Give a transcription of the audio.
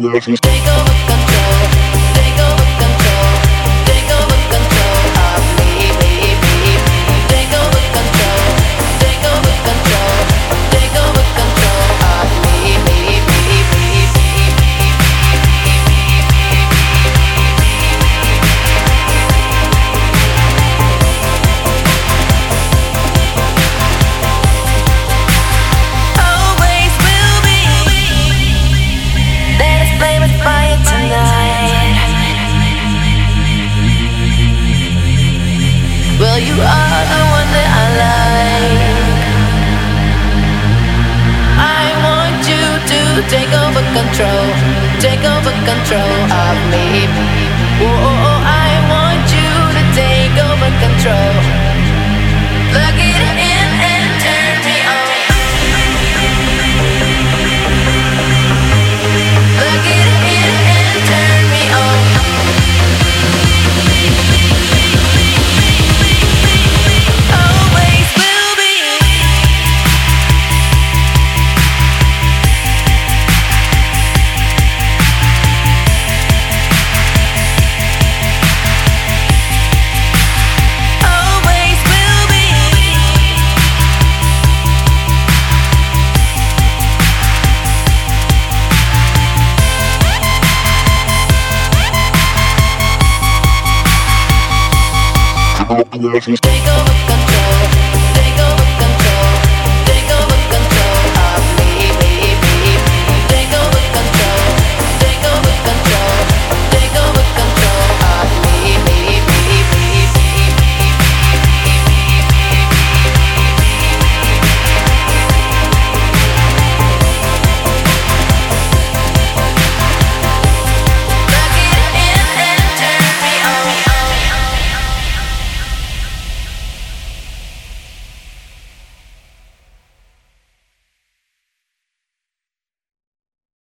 Take over control, take over control, take over control of me. Take over control, take over control, take over control of me. Always will be. Let us play with fire tonight. Well, you are the one that I like. I want you to take over control of me. Oh, I want you to take over control. Plug it in and turn me on. Plug it in and turn me on. Always will be. Always will be. Developing emotions.